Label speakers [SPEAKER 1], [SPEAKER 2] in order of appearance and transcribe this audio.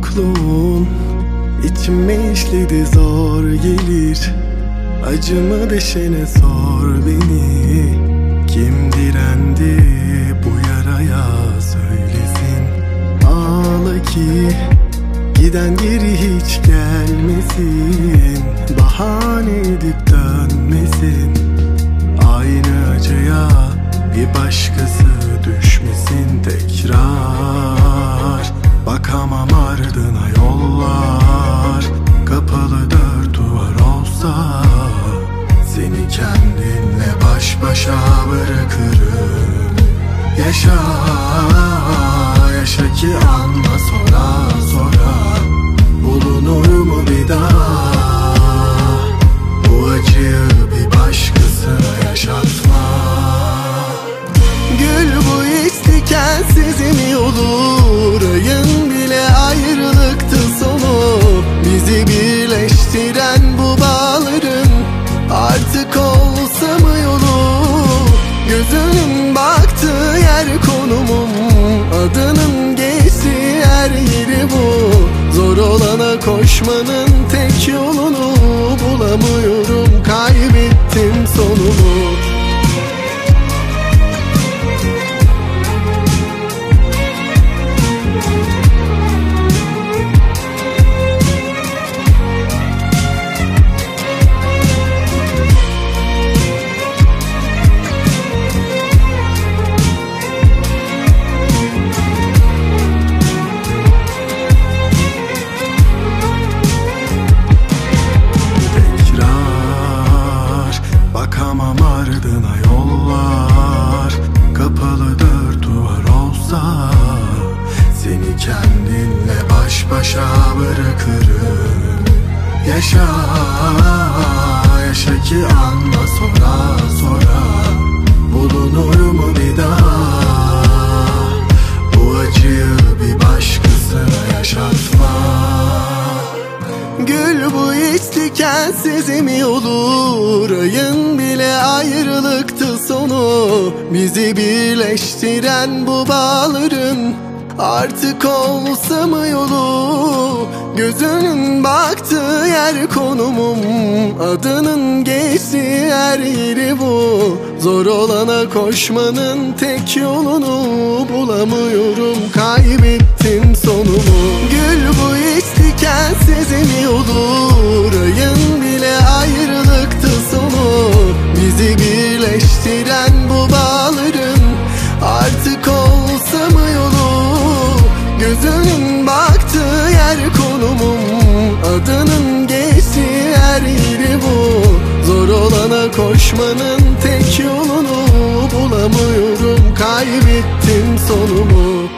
[SPEAKER 1] yokluğun içime işledi, zor gelir. Acımı deşene sor beni. Kim direndi bu yaraya söylesin. Ağla ki giden geri hiç gelmesin. Bahane edip dönmesin. Aynı acıya bir başkası düşmesin tekrar. Bakamam ardına yollar, kapalı dört duvar olsa seni kendinle baş başa bırakırım. Yaşa, yaşa ki anla sonra sonra bulunur mu bir daha? Bu acıyı bir başkasına yaşatma. Gül bu hiç dikensiz mi olur? Ayın bile ayrılıktı sonu. Bizi birleştiren bu bağların artık olsa mı yolu? Gözünün baktığı yer konumum, adının geçtiği her yeri bu. Zor olana koşmanın tek yolunu bulamıyorum, kaybettim sonumu. Bakamam ardına yollar, kapalı dört duvar olsa seni kendinle baş başa bırakırım. Yaşa, yaşa ki anla sonra sonra bulunur mu bir daha? Bu acıyı bir başkasına yaşatma. Gül bu hiç dikensiz mi olur? Ayın bile ayrılıktı sonu. Bizi birleştiren bu bağların artık olsa mı yolu? Gözünün baktığı yer konumum, adının geçtiği her yeri bu. Zor olana koşmanın tek yolunu bulamıyorum, kaybettim sonumu. Gül bu hiç dikensiz mi olur? Ayın bile ayrılıktı sonu. Bizi birleştiren bu bağların artık olsa mı yolu? Gözünün baktığı yer konumum, adının geçtiği her yeri bu. Zor olana koşmanın tek yolunu bulamıyorum, kaybettim sonumu.